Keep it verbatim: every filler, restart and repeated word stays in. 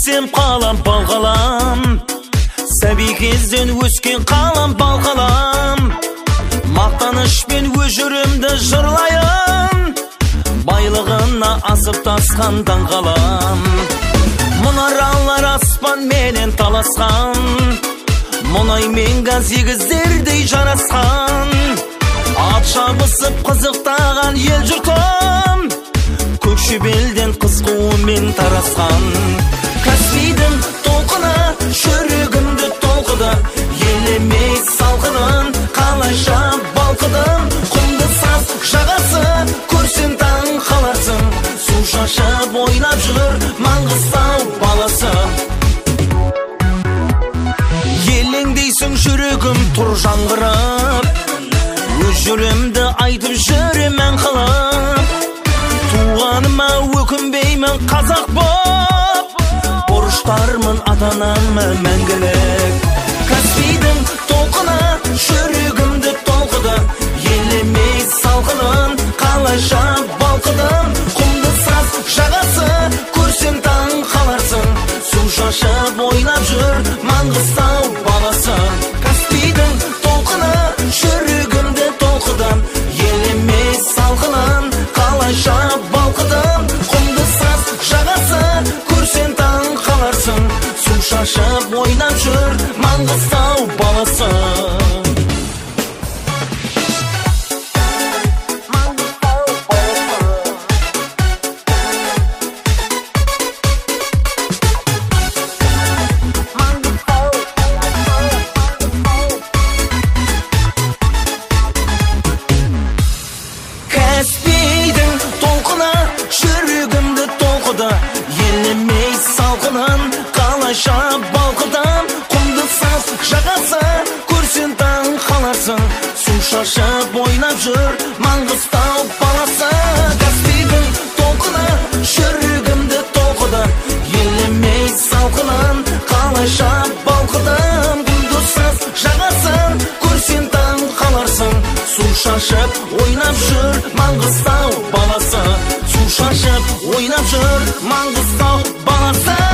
кетсем қалам балғалам, сәби кезден өскен қалам балғалам. Мақтанышпен өз жүрімді жырлайын, байлығына асып тасқан даңғалам. Мұнаралар аспан менен таласқан, мұнай мен газ егіздердей жарасқан. Ат шабысып қызықтаған ел жұртым, көкшебелден қыз қуымен тарасқан. Каспийдің толқыны жүрегімді толқыды, елемей салқынын қалайша балқыдым. Құмды саз жағасы көрсең таң қаларсың, су шашып ойнап жүр Маңғыстау баласы. Елеңдейсің жүрегім тұр жаңғырып, өз жүрімді айтып жүремін қылып. Туғаныма өкінбеймін қазақ боп, борыштармын ата-анама мәңгілік. Каспийдің толқыны жүрегімді толқыды, елемей салқынын қалайша балқыдым. Құмды саз жағасы көрсең таң қаларсың, су шашып ойнап жүр Маңғыстау баласы. Каспийдің толқыны жүрегімді толқыды, елемей салқынын қалайша балқыдым. Құмды саз жағасы көрсең таң қаларсың, су шашып ойнап жүр Маңғыстау баласы. Каспийдің толқыны жүрегімді толқыды, елемей салқынын қалайша балқыдым. Құмды саз жағасы көрсең таң қаларсың, су шашып ойнап жүр Маңғыстау баласы. Каспийдің толқыны жүрегімді толқыды, елемей салқынын қалайша балқыдым. Құмды саз жағасы көрсең таң қаларсың, су шашып ойнап жүр Маңғыстау баласы. Су шашып ойнап жүр Маңғыстау баласы.